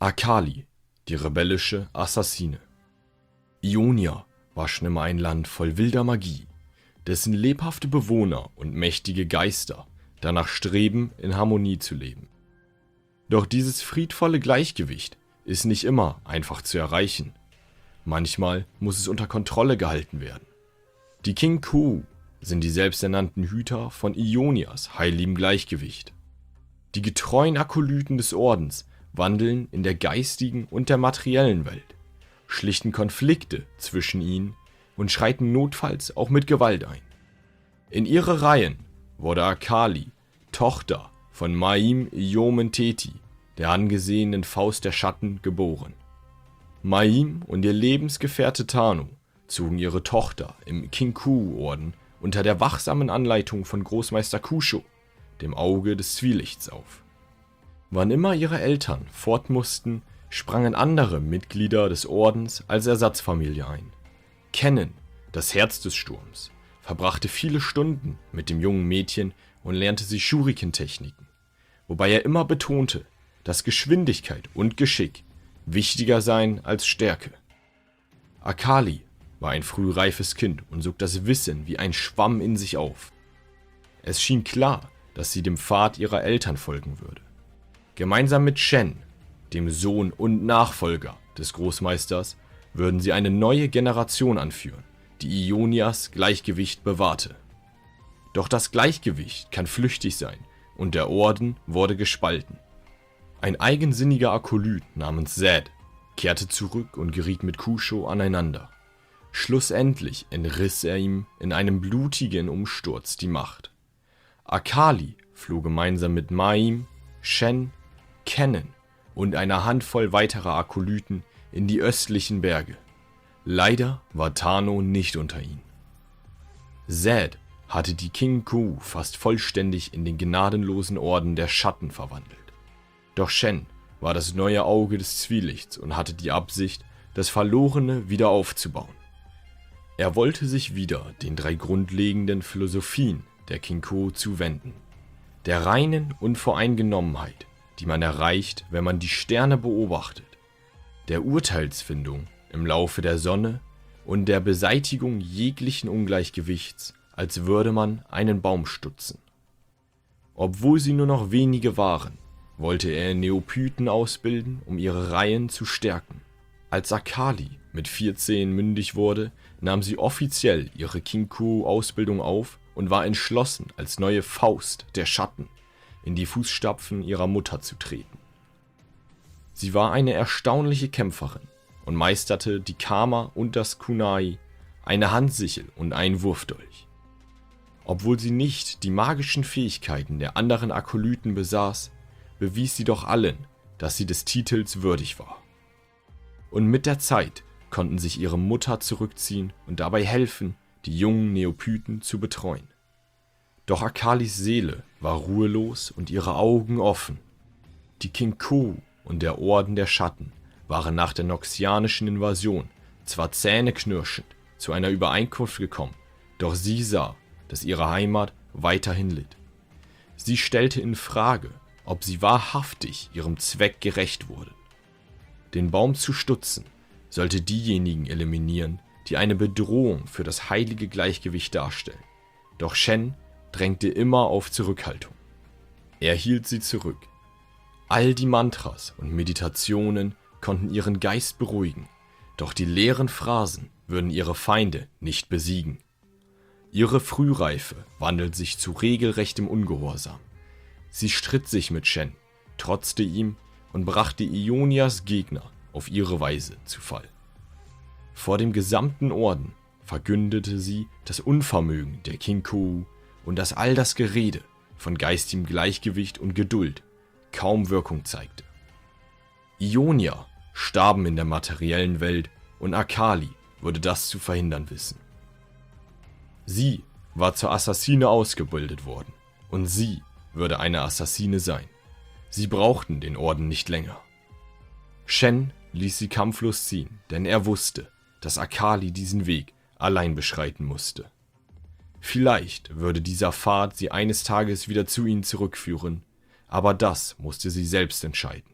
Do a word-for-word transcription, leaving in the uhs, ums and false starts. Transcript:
Akali, die rebellische Assassine. Ionia war schon immer ein Land voll wilder Magie, dessen lebhafte Bewohner und mächtige Geister danach streben, in Harmonie zu leben. Doch dieses friedvolle Gleichgewicht ist nicht immer einfach zu erreichen. Manchmal muss es unter Kontrolle gehalten werden. Die Kinkou sind die selbsternannten Hüter von Ionias heiligem Gleichgewicht. Die getreuen Akolyten des Ordens wandeln in der geistigen und der materiellen Welt, schlichten Konflikte zwischen ihnen und schreiten notfalls auch mit Gewalt ein. In ihre Reihen wurde Akali, Tochter von Maim Iomenteti, der angesehenen Faust der Schatten, geboren. Maim und ihr Lebensgefährte Tano zogen ihre Tochter im Kinkou-Orden unter der wachsamen Anleitung von Großmeister Kusho, dem Auge des Zwielichts, auf. Wann immer ihre Eltern fort mussten, sprangen andere Mitglieder des Ordens als Ersatzfamilie ein. Kennen, das Herz des Sturms, verbrachte viele Stunden mit dem jungen Mädchen und lernte sie Shuriken-Techniken, wobei er immer betonte, dass Geschwindigkeit und Geschick wichtiger seien als Stärke. Akali war ein frühreifes Kind und sog das Wissen wie ein Schwamm in sich auf. Es schien klar, dass sie dem Pfad ihrer Eltern folgen würde. Gemeinsam mit Shen, dem Sohn und Nachfolger des Großmeisters, würden sie eine neue Generation anführen, die Ionias Gleichgewicht bewahrte. Doch das Gleichgewicht kann flüchtig sein und der Orden wurde gespalten. Ein eigensinniger Akolyt namens Zed kehrte zurück und geriet mit Kusho aneinander. Schlussendlich entriss er ihm in einem blutigen Umsturz die Macht. Akali floh gemeinsam mit Maim, Shen, Kennen und einer Handvoll weiterer Akolyten in die östlichen Berge. Leider war Tano nicht unter ihnen. Zed hatte die Kinkou fast vollständig in den gnadenlosen Orden der Schatten verwandelt. Doch Shen war das neue Auge des Zwielichts und hatte die Absicht, das Verlorene wieder aufzubauen. Er wollte sich wieder den drei grundlegenden Philosophien der Kinkou zuwenden: der reinen Unvoreingenommenheit, die man erreicht, wenn man die Sterne beobachtet, der Urteilsfindung im Laufe der Sonne und der Beseitigung jeglichen Ungleichgewichts, als würde man einen Baum stutzen. Obwohl sie nur noch wenige waren, wollte er Neophyten ausbilden, um ihre Reihen zu stärken. Als Akali mit vierzehn mündig wurde, nahm sie offiziell ihre Kinkou-Ausbildung auf und war entschlossen, als neue Faust der Schatten in die Fußstapfen ihrer Mutter zu treten. Sie war eine erstaunliche Kämpferin und meisterte die Kama und das Kunai, eine Handsichel und einen Wurfdolch. Obwohl sie nicht die magischen Fähigkeiten der anderen Akolyten besaß, bewies sie doch allen, dass sie des Titels würdig war. Und mit der Zeit konnten sich ihre Mutter zurückziehen und dabei helfen, die jungen Neophyten zu betreuen. Doch Akalis Seele war ruhelos und ihre Augen offen. Die Kinkou und der Orden der Schatten waren nach der noxianischen Invasion zwar zähneknirschend zu einer Übereinkunft gekommen, doch sie sah, dass ihre Heimat weiterhin litt. Sie stellte in Frage, ob sie wahrhaftig ihrem Zweck gerecht wurden. Den Baum zu stutzen sollte diejenigen eliminieren, die eine Bedrohung für das heilige Gleichgewicht darstellen. Doch Shen drängte immer auf Zurückhaltung. Er hielt sie zurück. All die Mantras und Meditationen konnten ihren Geist beruhigen, doch die leeren Phrasen würden ihre Feinde nicht besiegen. Ihre Frühreife wandelt sich zu regelrechtem Ungehorsam. Sie stritt sich mit Shen, trotzte ihm und brachte Ionias Gegner auf ihre Weise zu Fall. Vor dem gesamten Orden verkündete sie das Unvermögen der Kinkou und dass all das Gerede von geistigem Gleichgewicht und Geduld kaum Wirkung zeigte. Ionia starben in der materiellen Welt und Akali würde das zu verhindern wissen. Sie war zur Assassine ausgebildet worden und sie würde eine Assassine sein. Sie brauchten den Orden nicht länger. Shen ließ sie kampflos ziehen, denn er wusste, dass Akali diesen Weg allein beschreiten musste. Vielleicht würde dieser Pfad sie eines Tages wieder zu ihnen zurückführen, aber das musste sie selbst entscheiden.